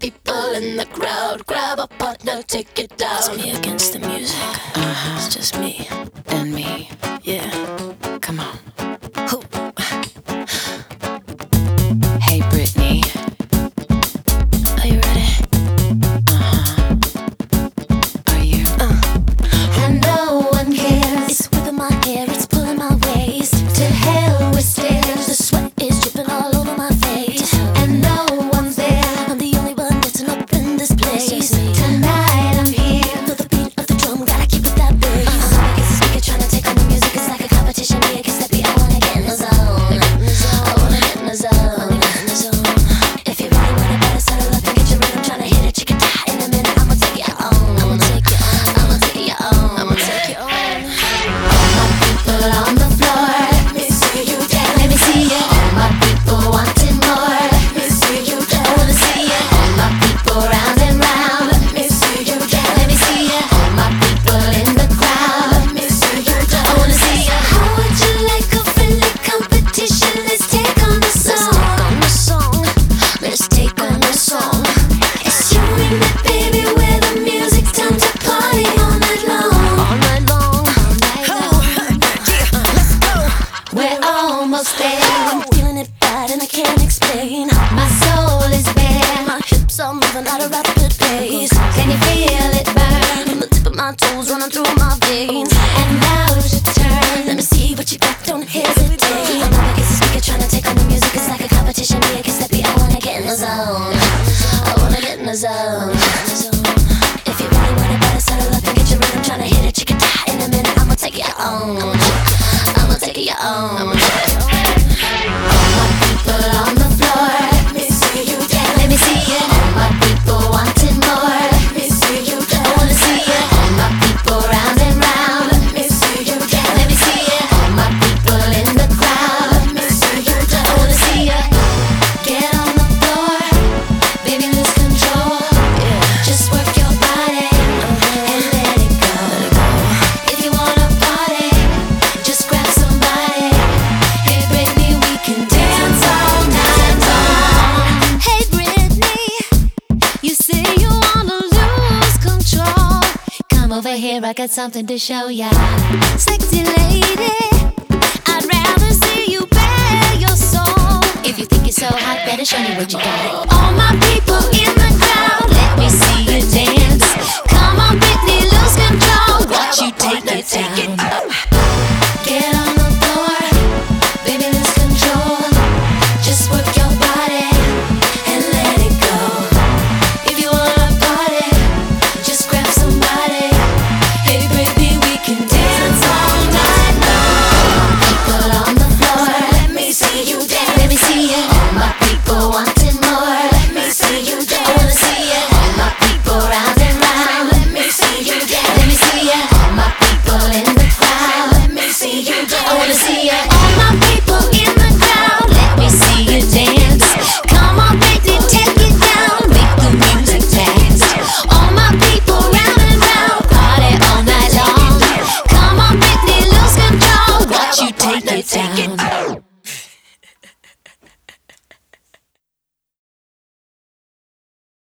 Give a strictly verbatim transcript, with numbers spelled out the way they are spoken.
people in the crowd. Grab a partner, take it down. It's me against the music. Uh-huh. It's just me and me. Yeah. Come on. Who? Hey, Britney. Are you ready? Uh-huh. Are you? Uh. And no one cares. It's whipping my hair, it's pulling my waist. To hell with stairs. The sweat is dripping all over my face. And no one's there. I'm the only one getting up in this place. Tonight I'm here. Feel the beat of the drum, gotta keep it that bass. Uh. I'm up against the speaker, trying to take on the music. It's like a competition, me against that beat. I wanna get in the zone. I wanna get in the zone. If you really want it, better settle up and get your rhythm. Trying to hit it, chicken die in a minute. I'ma take it on. I'ma take it on. I'ma take it on. I'ma take it on. All my people on the floor, let me see you dance. Let me see it. All my people wanting more, let me see you dance. I wanna see it. All my people round and round, let me see you dance. Let me see it. All my people in the crowd, let me see you dance. I wanna see it. How would you like a friendly competition? Let's take on the song. On the song. Let's take on the song. It's you and me, baby, where the music's time to party all night long. All night long. All night long. Yeah, let's go. We're almost there. I'm feeling it bad and I can't explain. My soul is bare. My hips are moving at a rapid pace. Can you feel it burn? From the tip of my toes running through my veins. And now's your turn. Let me see what you got, don't hesitate. I'm up against the speaker trying to take on the music. It's like a competition, me against that beat. I wanna get in the zone. I wanna get in the zone. If you really want it, better settle up and get your rhythm. Trying to hit it, chicken die in a minute. I'ma take it on. I'ma take it on. All my people on the floor, let me see you dance. Let me see it. All my people wanting more, let me see you dance. I wanna see it. All my people round and round, let me see you dance. Let me see it. All my people in the crowd, let me see you dance. I wanna see it. Get on the floor, baby, lose control. Just work your body and let it go. If you wanna party, just grab somebody. Hey, baby, we can dance all night long. Hey Britney, you say you wanna lose control. Come over here, I got something to show ya. Sexy lady, I'd rather see you bare your soul. If you think you're so hot, better show me what you got. All my people in the crowd, let me see you dance. Come on Britney, lose control. Watch you take it down.